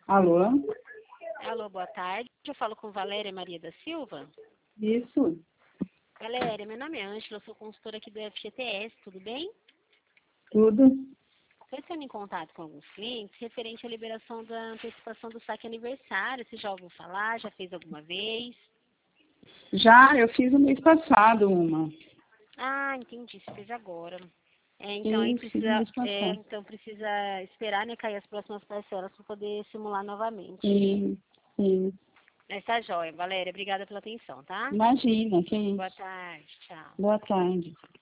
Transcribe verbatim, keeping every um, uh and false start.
Alô? Alô, boa tarde. Eu falo com Valéria Maria da Silva. Isso. Valéria, meu nome é Ângela, eu sou consultora aqui do F G T S, tudo bem? Tudo? Estou entrando em contato com alguns clientes referente à liberação da antecipação do saque aniversário. Você já ouviu falar? Já fez alguma vez? Já, eu fiz no mês passado uma. Ah, entendi, você fez agora. É, então, aí Sim, fiz no precisa, mês é, passado. então precisa esperar, né, cair as próximas parcelas para poder simular novamente. Sim, sim. Mas tá jóia, Valéria. Obrigada pela atenção, tá? Imagina, que Boa isso. tarde, tchau. Boa tarde.